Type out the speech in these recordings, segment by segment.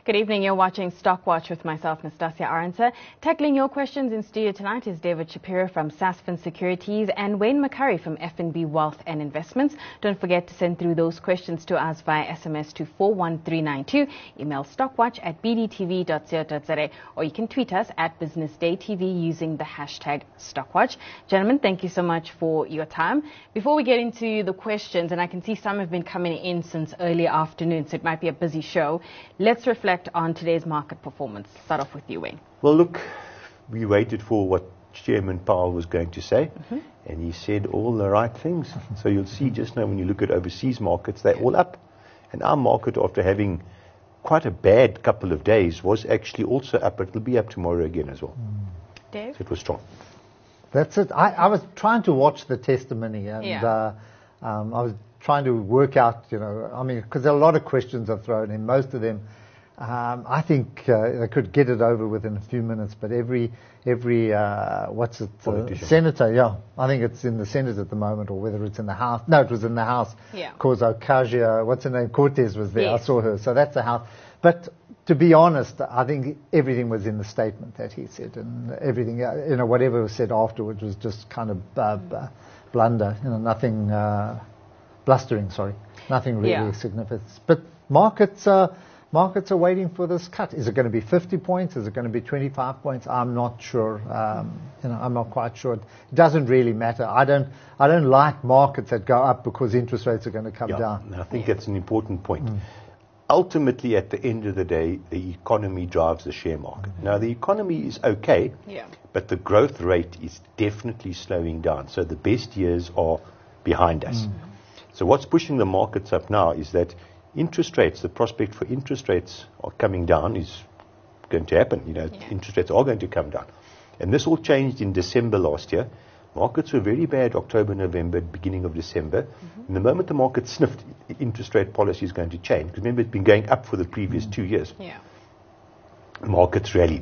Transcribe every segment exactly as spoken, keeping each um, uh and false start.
Good evening. You're watching Stock Watch with myself, Nastasia Arendse. Tackling your questions in studio tonight is David Shapiro from Sasfin Securities and Wayne McCurry from F N B Wealth and Investments. Don't forget to send through those questions to us via S M S to four one three nine two, email stockwatch at b d t v dot co dot za, or you can tweet us at Business Day T V using the hashtag Stockwatch. Gentlemen, thank you so much for your time. Before we get into the questions, and I can see some have been coming in since early afternoon, so it might be a busy show, let's reflect on today's market performance. Start off with you, Wayne. Well, look, we waited for what Chairman Powell was going to say, mm-hmm. and he said all the right things. So you'll see just now when you look at overseas markets, they're all up. And our market, after having quite a bad couple of days, was actually also up, but it'll be up tomorrow again as well. Mm. Dave? So it was strong. That's it. I, I was trying to watch the testimony, and yeah. uh, um, I was trying to work out, you know, I mean, because a lot of questions are thrown in. Most of them, um, I think uh, they could get it over within a few minutes, but every, every uh, what's it, uh, senator, yeah, I think it's in the Senate at the moment, or whether it's in the House. No, it was in the House. Yeah. Because Ocasio, what's her name, Cortez was there. Yes. I saw her. So that's the House. But to be honest, I think everything was in the statement that he said, and everything, you know, whatever was said afterwards was just kind of uh, mm. blunder, you know, nothing, uh, blustering, sorry, nothing really yeah. significant. But markets, uh, markets are waiting for this cut. Is it going to be fifty points? Is it going to be twenty-five points? I'm not sure. Um, you know, I'm not quite sure. It doesn't really matter. I don't, I don't like markets that go up because interest rates are going to come yeah, down. I think yeah. that's an important point. Mm. Ultimately, at the end of the day, the economy drives the share market. Mm-hmm. Now, the economy is okay, yeah. but the growth rate is definitely slowing down. So the best years are behind us. Mm. So what's pushing the markets up now is that interest rates, the prospect for interest rates are coming down is going to happen. You know, yeah. interest rates are going to come down. And this all changed in December last year. Markets were very bad October, November, beginning of December. Mm-hmm. And the moment the market sniffed, interest rate policy is going to change. Because remember, it's been going up for the previous mm-hmm. two years. Yeah. Markets rallied.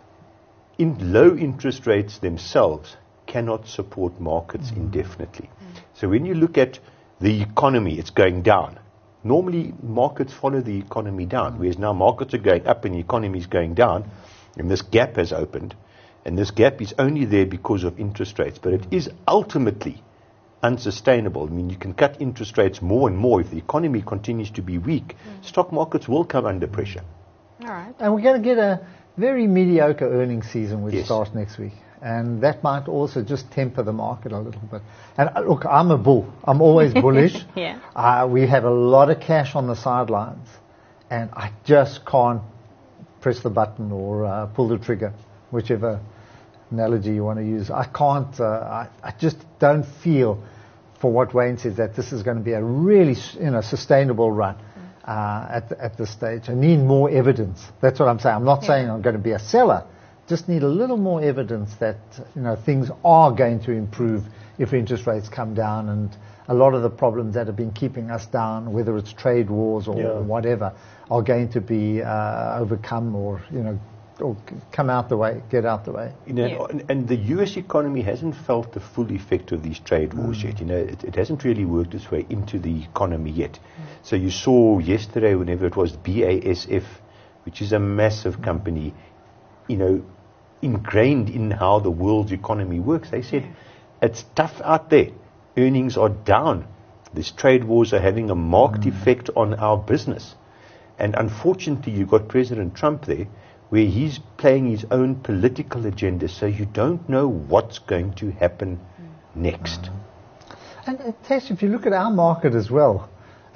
In low interest rates themselves cannot support markets mm-hmm. indefinitely. Mm-hmm. So when you look at the economy, it's going down. Normally, markets follow the economy down, whereas now markets are going up and the economy is going down, and this gap has opened. And this gap is only there because of interest rates. But it is ultimately unsustainable. I mean, you can cut interest rates more and more. If the economy continues to be weak, mm. stock markets will come under pressure. All right. And we're going to get a very mediocre earnings season which yes. starts next week. And that might also just temper the market a little bit. And uh, look, I'm a bull. I'm always bullish. yeah. Uh, we have a lot of cash on the sidelines. And I just can't press the button or uh, pull the trigger, whichever analogy you want to use. I can't, uh, I, I just don't feel, for what Wayne says, that this is going to be a really, you know, sustainable run uh, at, at this stage. I need more evidence. That's what I'm saying. I'm not yeah. saying I'm going to be a seller. Just need a little more evidence that, you know, things are going to improve if interest rates come down, and a lot of the problems that have been keeping us down, whether it's trade wars or yeah. whatever, are going to be uh, overcome or, you know, or come out the way, get out the way. You know, yeah. and, and the U S economy hasn't felt the full effect of these trade wars mm. yet. You know, it, it hasn't really worked its way into the economy yet. Mm. So you saw yesterday, whenever it was B A S F, which is a massive mm. company, you know, ingrained in how the world's economy works. They said, yeah. it's tough out there. Earnings are down. These trade wars are having a marked mm. effect on our business. And unfortunately, you've got President Trump there, where he's playing his own political agenda, so you don't know what's going to happen mm. next. Mm. And uh, Tash, if you look at our market as well,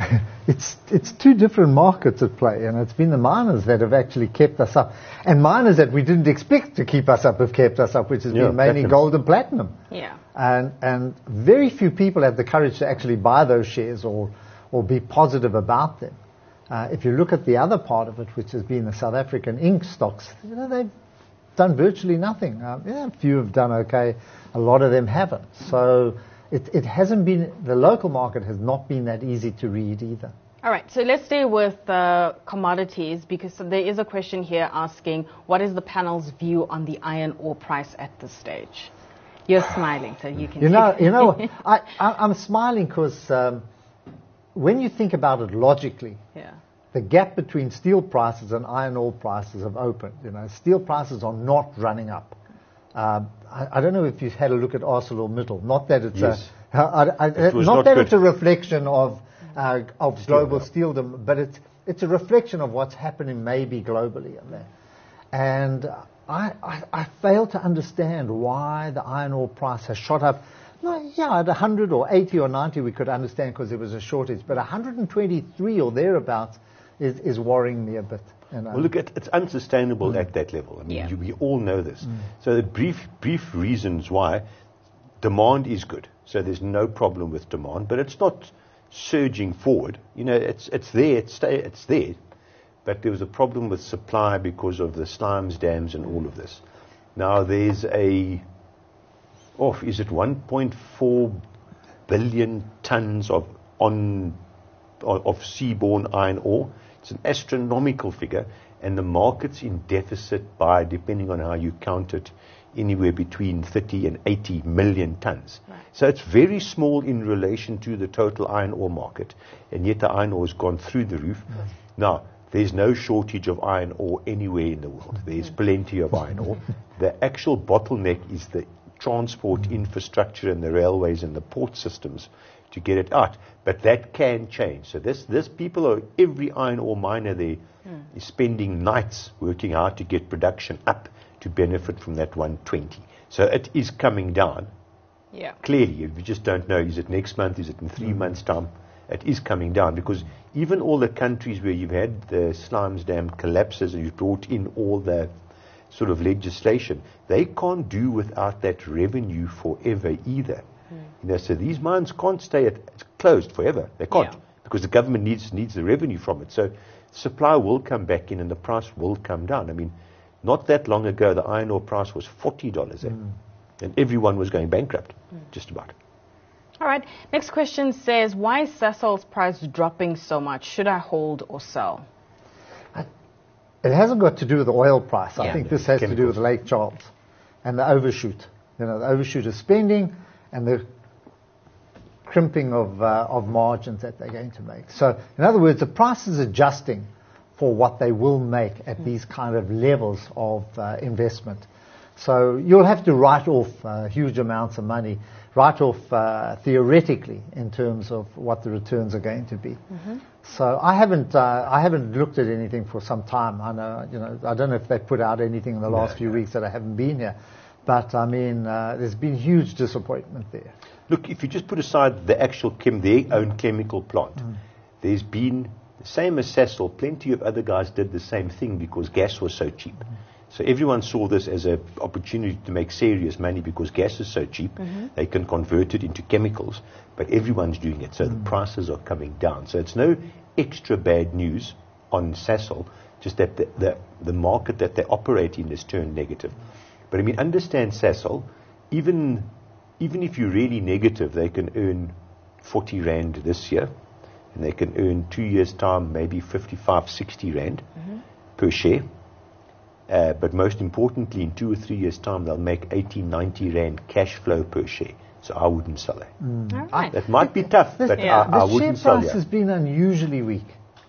it's it's two different markets at play, and it's been the miners that have actually kept us up, and miners that we didn't expect to keep us up have kept us up, which has yeah, been mainly platinum. gold and platinum. Yeah. And and very few people have the courage to actually buy those shares or or be positive about them. Uh, if you look at the other part of it, which has been the South African Inc stocks, you know, they've done virtually nothing. Uh, yeah, a few have done okay. A lot of them haven't. So it, it hasn't been, the local market has not been that easy to read either. All right, so let's stay with uh, commodities, because there is a question here asking, what is the panel's view on the iron ore price at this stage? You're smiling, so you can. You know, you know, I, I, I'm smiling because um, when you think about it logically, yeah. the gap between steel prices and iron ore prices have opened. You know, steel prices are not running up. Uh, I, I don't know if you've had a look at ArcelorMittal. Not that it's yes. a, I, I, it not, not that good. it's a reflection of uh, of steel global now. steel, dem- but it's it's a reflection of what's happening maybe globally in there. And I, I, I fail to understand why the iron ore price has shot up. No, yeah, at one hundred or eighty or ninety we could understand because there was a shortage, but one hundred twenty-three or thereabouts is, is worrying me a bit. You know. Well, look, it, it's unsustainable mm. at that level. I mean, yeah. you, we all know this. Mm. So the brief, brief reasons why demand is good. So there's no problem with demand, but it's not surging forward. You know, it's it's there, it's, stay, it's there. But there was a problem with supply because of the slimes dams and all of this. Now there's a, oh, is it one point four billion tons of on of seaborne iron ore? It's an astronomical figure, and the market's in deficit by, depending on how you count it, anywhere between thirty and eighty million tons. Right. So it's very small in relation to the total iron ore market, and yet the iron ore has gone through the roof. Mm. Now, there's no shortage of iron ore anywhere in the world. There's plenty of iron ore. The actual bottleneck is the transport mm. infrastructure and the railways and the port systems to get it out. But that can change. So this, this people are, every iron ore miner there mm. is spending nights working hard to get production up to benefit from that one twenty. So it is coming down. Yeah. Clearly, if you just don't know, is it next month, is it in three mm. months' time? It is coming down because even all the countries where you've had the slimes dam collapses and you've brought in all the sort of legislation, they can't do without that revenue forever either. Mm. You know, so these mines can't stay at, closed forever. They can't yeah. because the government needs needs the revenue from it. So supply will come back in and the price will come down. I mean, not that long ago, the iron ore price was forty dollars a mm. and everyone was going bankrupt, mm. just about. All right. Next question says, why is Sasol's price dropping so much? Should I hold or sell? It hasn't got to do with the oil price. Yeah. I think this has Chemicals. to do with Lake Charles and the overshoot. You know, the overshoot of spending and the crimping of uh, of margins that they're going to make. So, in other words, the price is adjusting for what they will make at mm. these kind of levels of uh, investment. So you'll have to write off uh, huge amounts of money, write off uh, theoretically in terms of what the returns are going to be. Mm-hmm. So I haven't uh, I haven't looked at anything for some time. I know you know I don't know if they put out anything in the last no, few no. weeks that I haven't been here, but I mean uh, there's been huge disappointment there. Look, if you just put aside the actual chem, their own chemical plant, mm. there's been the same as Sasol. Plenty of other guys did the same thing because gas was so cheap. Mm. So everyone saw this as an opportunity to make serious money because gas is so cheap. Mm-hmm. They can convert it into chemicals, but everyone's doing it. So mm. the prices are coming down. So it's no extra bad news on Sasol, just that the, the, the market that they operate in has turned negative. But I mean, understand Sasol, even, even if you're really negative, they can earn forty rand this year, and they can earn two years' time maybe fifty-five, sixty rand mm-hmm. per share. Uh, but most importantly, in two or three years' time, they'll make eighty, ninety rand cash flow per share. So I wouldn't sell it. Mm. All right. That might be tough, this, but yeah. I, I the wouldn't share sell price it. has been unusually weak.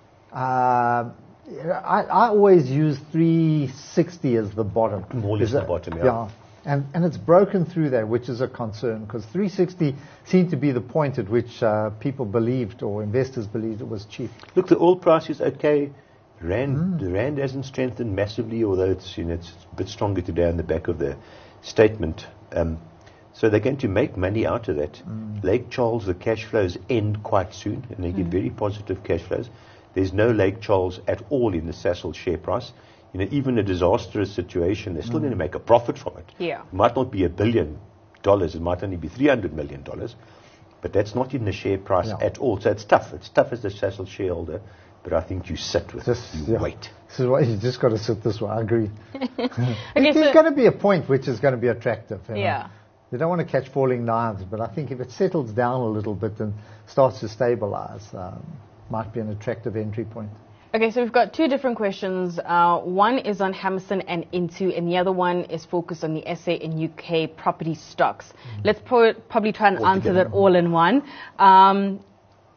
Uh, I, I always use three sixty as the bottom. More or less the bottom, yeah. yeah. And, and it's broken through that, which is a concern, because three sixty seemed to be the point at which uh, people believed or investors believed it was cheap. Look, the oil price is okay. Rand, mm. The rand hasn't strengthened massively, although it's, you know, it's a bit stronger today on the back of the statement. Um, so they're going to make money out of that. Mm. Lake Charles, the cash flows end quite soon, and they mm. get very positive cash flows. There's no Lake Charles at all in the Sasol share price. You know, even a disastrous situation, they're still mm. going to make a profit from it. Yeah. It might not be a billion dollars, it might only be three hundred million dollars, but that's not in the share price yeah. at all. So it's tough. It's tough as the Sasol shareholder. But I think you sit with this, it. You yeah. wait. This is why you just got to sit this way. I agree. okay, There's so going to be a point which is going to be attractive. You know? Yeah. You don't want to catch falling knives, but I think if it settles down a little bit and starts to stabilize, um, might be an attractive entry point. Okay, so we've got two different questions. Uh, one is on Hammerson and Intu, and the other one is focused on the S A and U K property stocks. Mm-hmm. Let's pro- probably try and all answer together. that all in one. Um,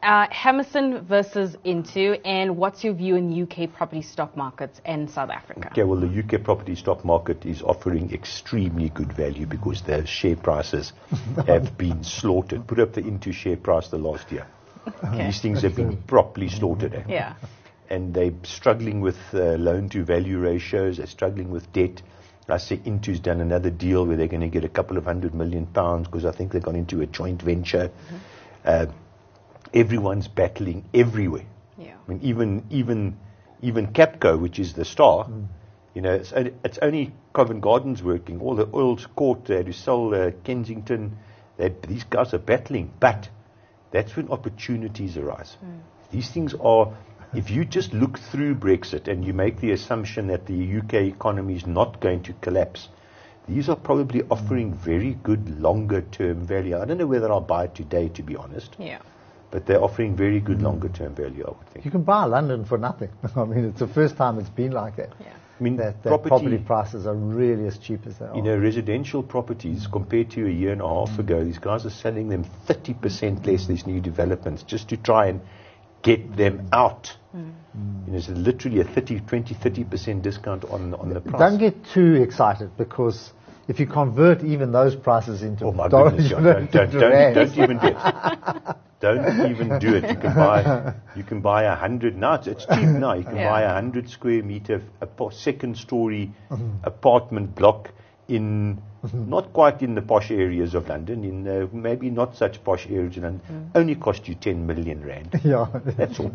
Uh, Hammerson versus Into, and what's your view in U K property stock markets and South Africa? Okay, well, the U K property stock market is offering extremely good value because their share prices have been slaughtered. Put up the Into share price the last year. Okay. These things have been properly slaughtered. Eh? Yeah. And they're struggling with uh, loan-to-value ratios. They're struggling with debt. I say Intu's done another deal where they're going to get a couple of hundred million pounds because I think they've gone into a joint venture. Mm-hmm. Uh, everyone's battling everywhere. Yeah. I mean, even even even Capco, which is the star, mm. you know, it's only, it's only Covent Garden's working. All the Earl's Court, they to sell uh, Kensington. These guys are battling, but that's when opportunities arise. Mm. These things are. If you just look through Brexit and you make the assumption that the U K economy is not going to collapse, these are probably offering very good longer-term value. I don't know whether I'll buy it today, to be honest. Yeah. But they're offering very good mm. longer-term value, I would think. You can buy London for nothing. I mean, it's the first time it's been like that. Yeah. I mean, that, that property, property prices are really as cheap as they are. You know, residential properties, compared to a year and a half mm. ago, these guys are selling them thirty percent less, these new developments, just to try and get them out. Mm. You know, it's literally a thirty, twenty, thirty percent discount on, on the price. Don't get too excited, because if you convert even those prices into oh my dollars, goodness, John, don't, don't, don't, don't even do it. Don't even do it. You can buy, you can buy a hundred now. It's, it's cheap now. You can yeah. buy a hundred square meter, a po- second story mm-hmm. apartment block in mm-hmm. not quite in the posh areas of London, in uh, maybe not such posh areas in London. Mm. Only cost you ten million rand. Yeah, that's all.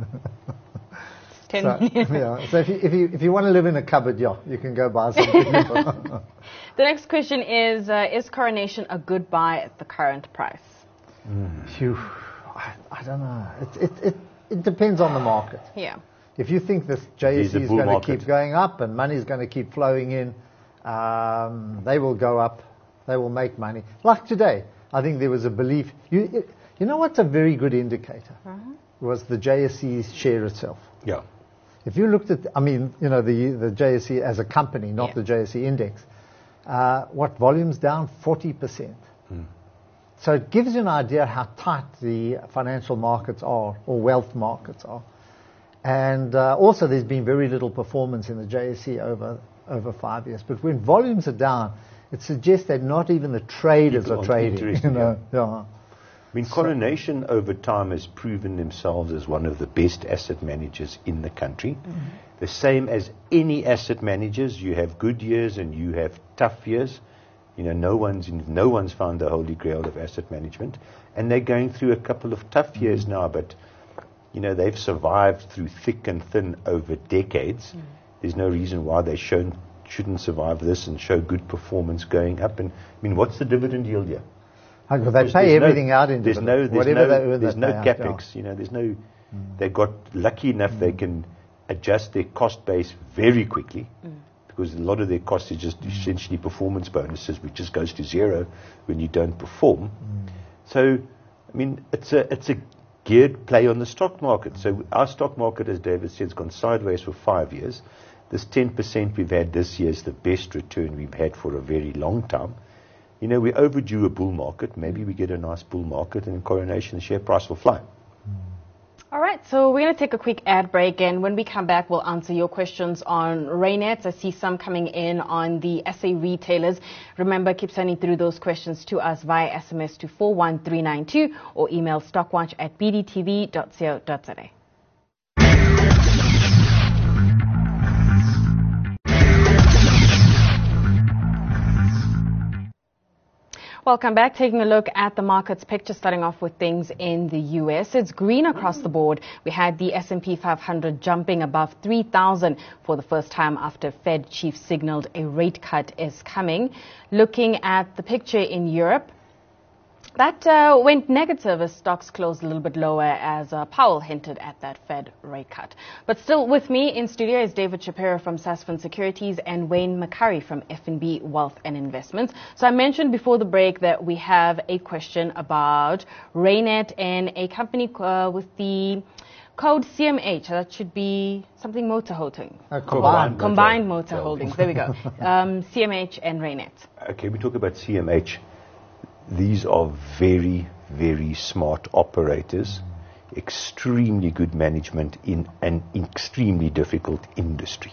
ten so, million. Yeah. So if you, if you if you want to live in a cupboard, yeah, you can go buy something. The next question is: uh, Is Coronation a good buy at the current price? Mm. Phew. I, I don't know. It, it it it depends on the market. Yeah. If you think this J S E is going to keep going up and money is going to keep flowing in, um, they will go up. They will make money. Like today, I think there was a belief. You it, you know what's a very good indicator? Uh-huh. Was the J S E share itself. Yeah. If you looked at, I mean, you know, the the J S E as a company, not yeah. the J S E index. Uh, what volume's down? forty percent. Hmm. So it gives you an idea how tight the financial markets are, or wealth markets are. And uh, also there's been very little performance in the J S E over over five years. But when volumes are down, it suggests that not even the traders People are trading. You know? yeah. Yeah. I mean, Coronation so, over time has proven themselves as one of the best asset managers in the country. Mm-hmm. The same as any asset managers, you have good years and you have tough years. You know, no one's in, no one's found the holy grail of asset management, and they're going through a couple of tough years mm-hmm. now. But you know, they've survived through thick and thin over decades. Mm. There's no reason why they shown, shouldn't survive this and show good performance going up. And I mean, what's the dividend yield here? They there's, pay there's everything no, out in there's dividend. no, there's Whatever no, they earn, there's they no pay capex. out, yeah. You know, there's no. Mm. They got lucky enough mm. they can adjust their cost base very quickly. Mm. Because a lot of their costs is just essentially performance bonuses, which just goes to zero when you don't perform. Mm. So, I mean, it's a it's a geared play on the stock market. So our stock market, as David said, has gone sideways for five years. This ten percent we've had this year is the best return we've had for a very long time. You know, we're overdue a bull market. Maybe we get a nice bull market, and in Coronation, the share price will fly. All right, so we're going to take a quick ad break, and when we come back, we'll answer your questions on Rainet. I see some coming in on the S A retailers. Remember, keep sending through those questions to us via S M S to four one three nine two or email stockwatch at b d t v dot co dot za. Welcome back. Taking a look at the markets picture, starting off with things in the U S. It's green across the board. We had the S and P five hundred jumping above three thousand for the first time after Fed chief signaled a rate cut is coming. Looking at the picture in Europe, that uh, went negative as stocks closed a little bit lower as uh, Powell hinted at that Fed rate cut. But still with me in studio is David Shapiro from Sasfin Securities and Wayne McCurry from F N B Wealth and Investments. So I mentioned before the break that we have a question about Rainet and a company uh, with the code C M H. That should be something motor holding. Uh, combined, combined motor, motor holdings. There we go. Um, C M H and Rainet. Okay, we talk about C M H. These are very, very smart operators extremely good management in an extremely difficult industry.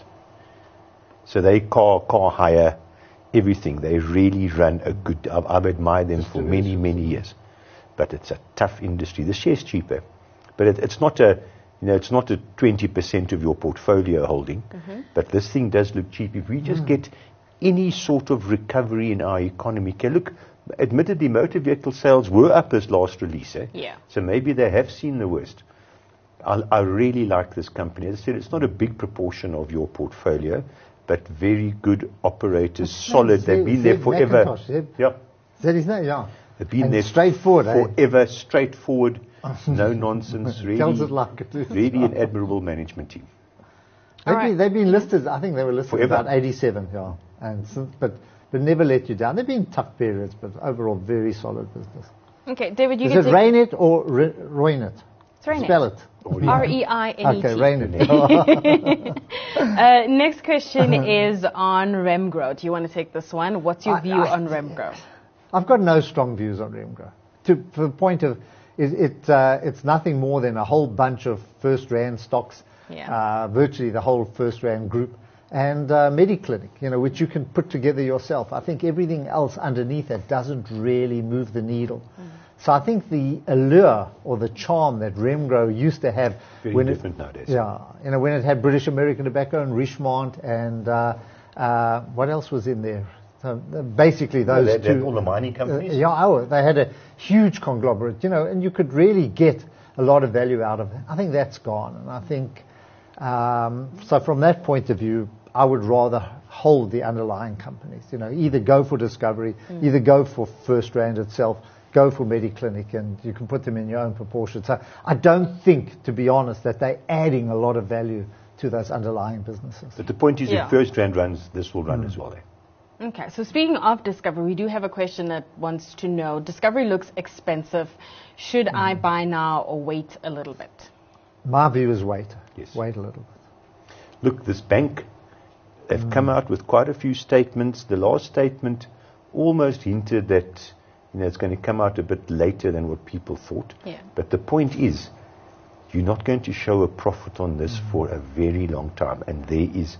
So they car, car hire, everything. They really run a good, I've, I've admired them for many, many years. But it's a tough industry. The share's cheaper. But it, it's not a, you know, it's not a twenty percent of your portfolio holding. Mm-hmm. But this thing does look cheap. If we just mm. get any sort of recovery in our economy, okay, look, admittedly, motor vehicle sales were up as last release. Eh? Yeah. So maybe they have seen the worst. I, I really like this company. As I said, it's not a big proportion of your portfolio, but very good operators, it's solid. Nice. They've been there forever. Yeah. That is nice, yeah. They've been and there straightforward, forever, eh? straightforward, no nonsense. Really, tells it like it is. Really an admirable management team. They've, right. been, they've been listed, I think they were listed forever. about eighty-seven, yeah. And since, but but never let you down. They've been tough periods, but overall very solid business. Okay, David, you is can it take Reinet or re- Roinet? It's Reinet. Spell it. R E I N E T. Okay, Reinet. uh, next question is on Remgro. Do you want to take this one? What's your view I, I, on Remgro? I've got no strong views on Remgro. To, to the point of, it, it uh, it's nothing more than a whole bunch of first rand stocks, yeah. uh, virtually the whole first rand group, and uh, Mediclinic, you know, which you can put together yourself. I think everything else underneath that doesn't really move the needle. Mm. So I think the allure or the charm that Remgro used to have, very when different it, nowadays. Yeah, you know, when it had British American Tobacco and Richemont and uh, uh, what else was in there? So uh, basically, those well, they, two. All the mining companies. Uh, yeah, oh, they had a huge conglomerate, you know, and you could really get a lot of value out of it. I think that's gone, and I think um, so. From that point of view, I would rather hold the underlying companies. You know, either go for Discovery, mm. either go for First Rand itself, go for Mediclinic, and you can put them in your own proportion. So I don't think, to be honest, that they're adding a lot of value to those underlying businesses. But the point is, yeah. if First Rand runs, this will run mm. as well. Eh? Okay, so speaking of Discovery, we do have a question that wants to know, Discovery looks expensive. Should mm. I buy now or wait a little bit? My view is wait. Yes. Wait a little bit. Look, this bank, they've mm. come out with quite a few statements. The last statement almost hinted that, you know, it's going to come out a bit later than what people thought. Yeah. But the point is, you're not going to show a profit on this mm. for a very long time. And there is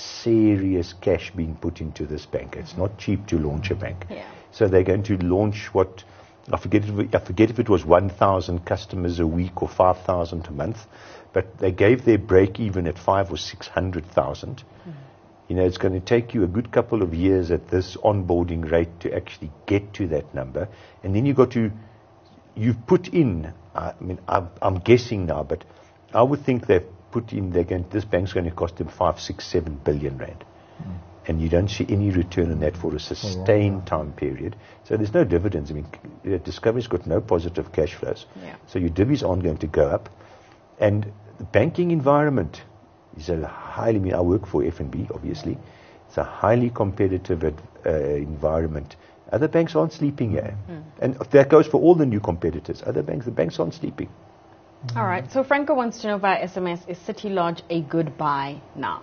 serious cash being put into this bank. It's not cheap to launch a bank. Yeah. So they're going to launch what, I forget if, I forget if it was one thousand customers a week or five thousand a month, but they gave their break even at five or six hundred thousand. Mm. You know, it's going to take you a good couple of years at this onboarding rate to actually get to that number. And then you've got to, you've put in, I mean, I'm, I'm guessing now, but I would think they've put in, they're going, this bank's going to cost them five, six, seven billion rand. Mm. And you don't see any return on that for a sustained oh, wow. time period. So there's no dividends. I mean, you know, Discovery's got no positive cash flows. Yeah. So your divvies aren't going to go up. And the banking environment is a highly, I mean, I work for F N B, obviously. It's a highly competitive uh, environment. Other banks aren't sleeping here. Mm. And that goes for all the new competitors. Other banks, the banks aren't sleeping. All right. So Franco wants to know via S M S, is City Lodge a good buy now?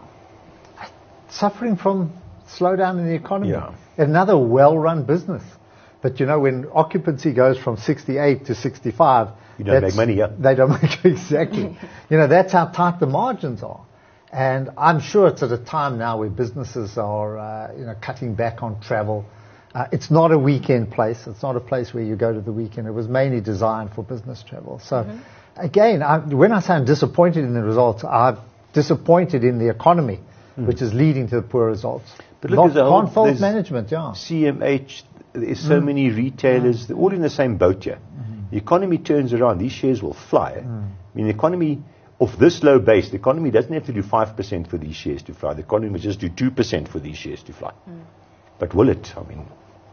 Suffering from slowdown in the economy. Yeah. Another well-run business. But, you know, when occupancy goes from sixty-eight to sixty-five... You don't make money, yeah. They don't make exactly. You know, that's how tight the margins are. And I'm sure it's at a time now where businesses are, uh, you know, cutting back on travel. Uh, it's not a weekend place. It's not a place where you go to the weekend. It was mainly designed for business travel. So, mm-hmm. again, I, when I say I'm disappointed in the results, I'm disappointed in the economy, mm. which is leading to the poor results. But look, not, can't fault management, yeah. C M H, there's so mm. many retailers, they're all in the same boat here. Mm-hmm. The economy turns around, these shares will fly. Mm. I mean, the economy, of this low base, the economy doesn't have to do five percent for these shares to fly. The economy will just do two percent for these shares to fly. Mm. But will it? I mean...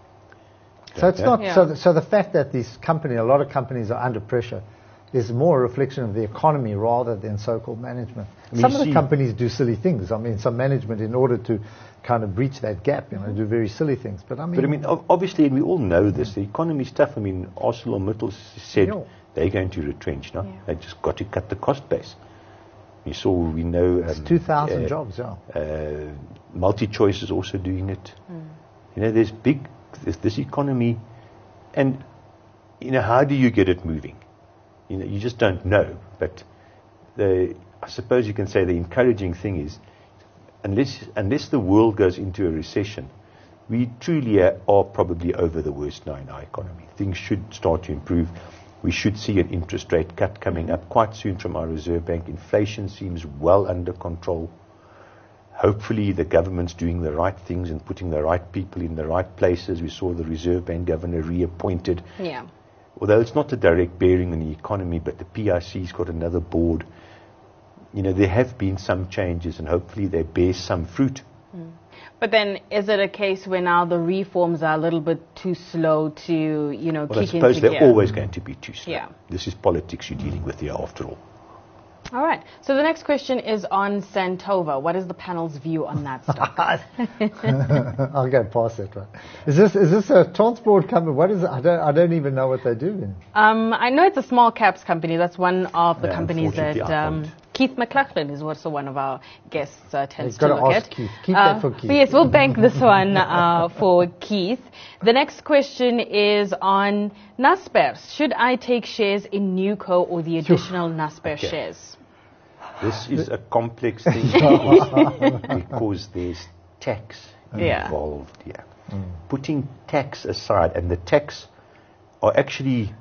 So it's not, yeah. so, the, so the fact that these companies, a lot of companies are under pressure is more a reflection of the economy rather than so-called management. I mean, some of the companies do silly things. I mean, some management, in order to kind of breach that gap, you know, do very silly things. But I mean... But I mean, obviously, and we all know this, the economy's tough. I mean, ArcelorMittal said yeah. they're going to retrench now. Yeah. They've just got to cut the cost base. You saw, we know... Um, it's two thousand uh, jobs, yeah. Uh, MultiChoice is also doing it. Mm. You know, there's big... This, this economy, and, you know, how do you get it moving? you know, you just don't know. But the, I suppose you can say the encouraging thing is, unless unless the world goes into a recession, we truly are probably over the worst now in our economy. Things should start to improve. We should see an interest rate cut coming up quite soon from our Reserve Bank. Inflation seems well under control. Hopefully the government's doing the right things and putting the right people in the right places. We saw the Reserve Bank governor reappointed. Yeah. Although it's not a direct bearing on the economy, but the P I C's got another board. You know, there have been some changes and hopefully they bear some fruit. Mm. But then is it a case where now the reforms are a little bit too slow to, you know, well, kick I suppose into they're gear? always going to be too slow. Yeah. This is politics you're dealing with here after all. All right. So the next question is on Santova. What is the panel's view on that stock? I'll go past that one. Is this is this a transport company? What is it? I don't I don't even know what they do. Um, I know it's a small caps company. That's one of the Yeah, companies that unfortunately, I um, can't. Keith McLaughlin is also one of our guests uh, tends You've to got to look ask at. Keith. Keep Uh, that for Keith. but yes, we'll bank this one uh, for Keith. The next question is on Naspers. Should I take shares in Newco or the additional Naspers Okay. shares? This is a complex thing because there's tax Yeah. involved here. Putting tax aside, and the tax are actually,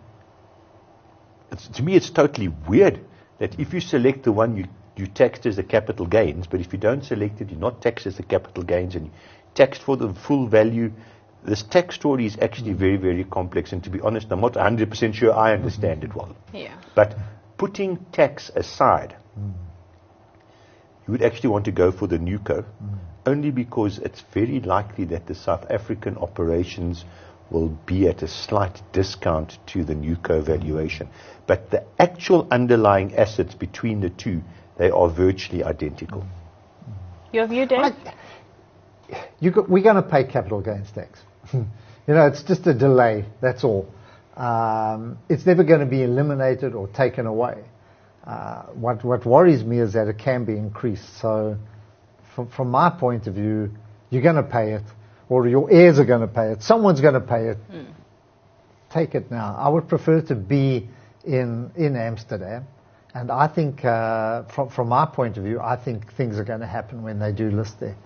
it's, to me it's totally weird that if you select the one you, you taxed as the capital gains, but if you don't select it, you're not taxed as the capital gains and you taxed for the full value. This tax story is actually very, very complex, and to be honest, I'm not one hundred percent sure I understand it well. Yeah. But putting tax aside, you would actually want to go for the Newco, only because it's very likely that the South African operations will be at a slight discount to the Newco valuation. But the actual underlying assets between the two, they are virtually identical. Your view, Dave? You go, we're going to pay capital gains tax. You know, it's just a delay, that's all. Um, it's never going to be eliminated or taken away. Uh, what, what worries me is that it can be increased. So from, from my point of view, you're going to pay it, or your heirs are going to pay it. Someone's going to pay it. Mm. Take it now. I would prefer to be in, in Amsterdam. And I think, uh, from, from my point of view, I think things are going to happen when they do list there.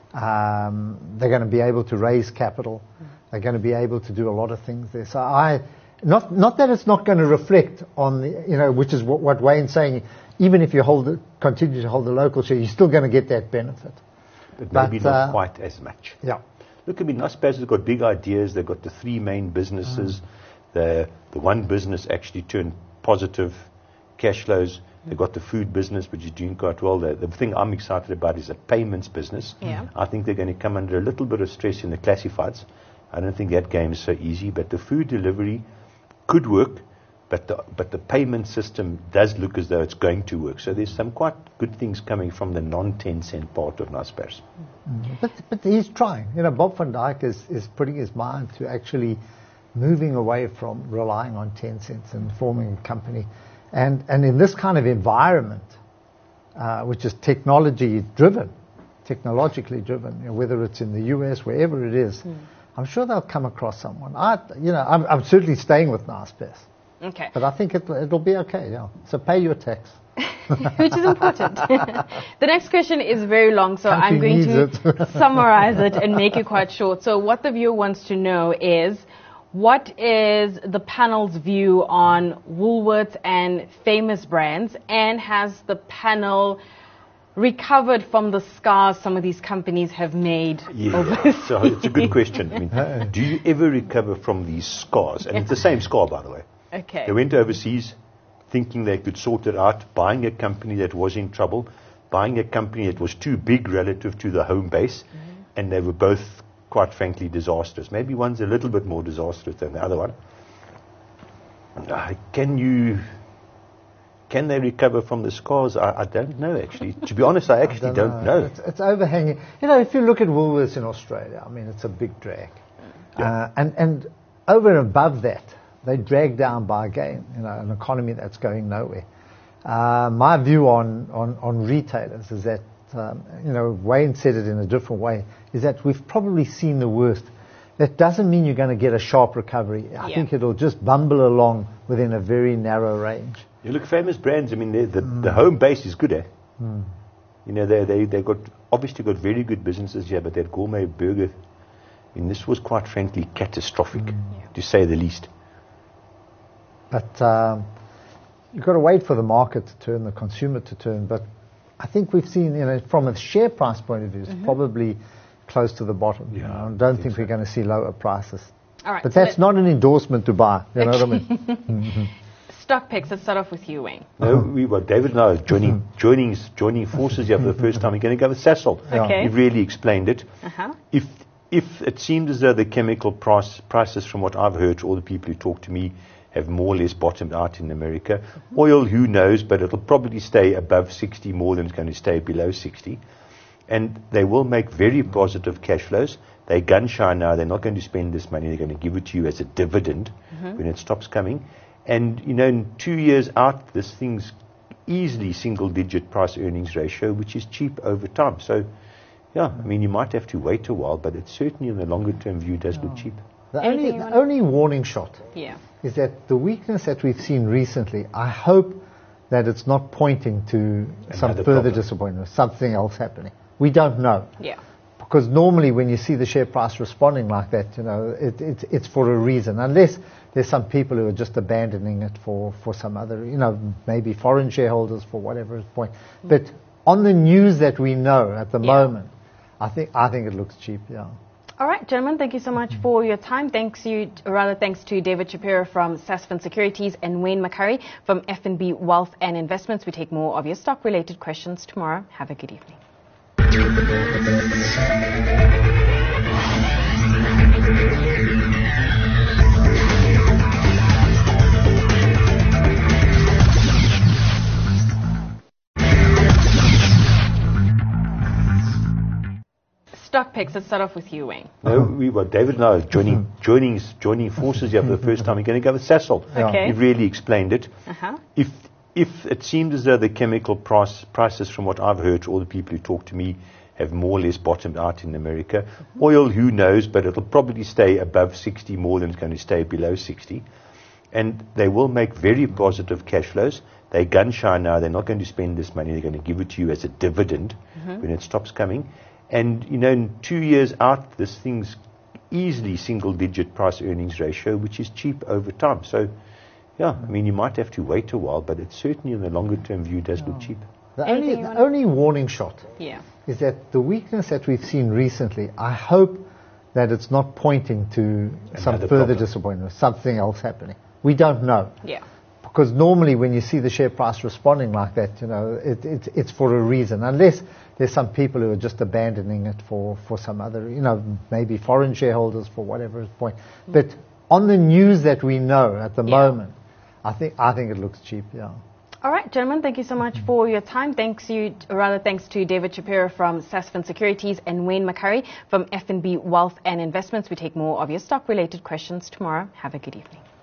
Um, they're going to be able to raise capital. Mm. They're going to be able to do a lot of things there. So I, not not that it's not going to reflect on the, you know, which is what, what Wayne's saying. Even if you hold it, continue to hold the local share, you're still going to get that benefit. But But, maybe not uh, quite as much. Yeah. Look, I mean, Naspers has got big ideas. They've got the three main businesses. Mm. The the one business actually turned positive cash flows. They've got the food business, which is doing quite well. The, the thing I'm excited about is the payments business. Yeah. I think they're going to come under a little bit of stress in the classifieds. I don't think that game is so easy, but the food delivery could work, but the, but the payment system does look as though it's going to work. So there's some quite good things coming from the non-ten cent part of Naspers. Mm-hmm. But, but he's trying. You know, Bob van Dijk is, is putting his mind to actually moving away from relying on ten cents and forming a company. And, and in this kind of environment, uh, which is technology driven, technologically driven, you know, whether it's in the U S, wherever it is, mm. I'm sure they'll come across someone. I, you know, I'm, I'm certainly staying with Naspers. Okay. But I think it, it'll be okay, yeah. So pay your tax. Which is important. The next question is very long, so Country I'm going to it. summarize it and make it quite short. So what the viewer wants to know is, what is the panel's view on Woolworths and Famous Brands, and has the panel recovered from the scars some of these companies have made yeah, overseas? So it's a good question. I mean, do you ever recover from these scars? And it's the same scar, by the way. Okay. They went overseas thinking they could sort it out, buying a company that was in trouble, buying a company that was too big relative to the home base, mm-hmm. and they were both, quite frankly, disastrous. Maybe one's a little bit more disastrous than the other one. Uh, can you, can they recover from the scars? I, I don't know, actually. To be honest, I actually I don't, don't know. know. It's, it's overhanging. You know, if you look at Woolworths in Australia, I mean, it's a big drag. Yeah. Uh, and, and over and above that, they drag down by again, you know, an economy that's going nowhere. Uh, my view on, on, on retailers is that, um, you know, Wayne said it in a different way, is that we've probably seen the worst. that doesn't mean you're going to get a sharp recovery. I Yeah. think it'll just bumble along within a very narrow range. You look, famous brands, I mean, the, the, mm. the home base is good, eh? Mm. You know, they, they, they got, obviously got very good businesses here, but that gourmet burger, I mean, this was quite frankly catastrophic, mm. yeah. to say the least. But um, you've got to wait for the market to turn, the consumer to turn. But I think we've seen, you know, from a share price point of view, it's mm-hmm. probably close to the bottom. Yeah, you know, I don't I think, think so. We're going to see lower prices. All right, but so that's not an endorsement to buy. You know what I mean? Mm-hmm. Stock picks. Let's start off with you, Wayne. No, we were David and I are joining, joining, joining forces here for the first time. We're going to go with Sasol. Okay. You've really explained it. Uh-huh. If if it seems as though the chemical price prices, from what I've heard, all the people who talk to me, have more or less bottomed out in America. Mm-hmm. Oil, who knows, but it'll probably stay above sixty more than it's going to stay below sixty. And they will make very positive cash flows. They're gun shy now. They're not going to spend this money. They're going to give it to you as a dividend mm-hmm. when it stops coming. And, you know, in two years out, this thing's easily single-digit price-earnings ratio, which is cheap over time. So, yeah, I mean, you might have to wait a while, but it certainly in the longer-term view does oh. look cheap. The only, the only warning shot yeah. is that the weakness that we've seen recently, I hope that it's not pointing to Another some further problem. disappointment, something else happening. We don't know. Yeah. Because normally when you see the share price responding like that, you know, it, it, it's for a reason. Unless there's some people who are just abandoning it for, for some other, you know, maybe foreign shareholders for whatever point. Mm. But on the news that we know at the yeah. moment, I think I think it looks cheap, yeah. All right, gentlemen, thank you so much for your time. Thanks you, or rather thanks to David Shapiro from Sasfin Securities and Wayne McCurry from F N B Wealth and Investments. We take more of your stock-related questions tomorrow. Have a good evening. Stock picks. Let's start off with you, Wayne. No, we were David and I are joining, joining, joining forces here for the first time. We're going to go with Sasol. Okay. You've really explained it. Uh-huh. If if it seems as though the chemical price prices, from what I've heard, all the people who talk to me, have more or less bottomed out in America. Mm-hmm. Oil, who knows, but it'll probably stay above sixty more than it's going to stay below sixty. And they will make very positive cash flows. They're gun shy now. They're not going to spend this money. They're going to give it to you as a dividend mm-hmm. when it stops coming. And, you know, in two years out, this thing's easily single-digit price-earnings ratio, which is cheap over time. So, yeah, I mean, you might have to wait a while, but it certainly in the longer-term view does oh. look cheap. The only, the only warning shot yeah. is that the weakness that we've seen recently, I hope that it's not pointing to Another some further problem. disappointment, something else happening. We don't know. Yeah. Because normally when you see the share price responding like that, you know, it, it, it's for a reason. Unless there's some people who are just abandoning it for, for some other, you know, maybe foreign shareholders for whatever point. Mm. But on the news that we know at the yeah. moment, I think I think it looks cheap, yeah. All right, gentlemen, thank you so much for your time. Thanks you, or rather thanks to David Shapiro from Sasfin Securities and Wayne McCurry from F N B Wealth and Investments. We take more of your stock-related questions tomorrow. Have a good evening.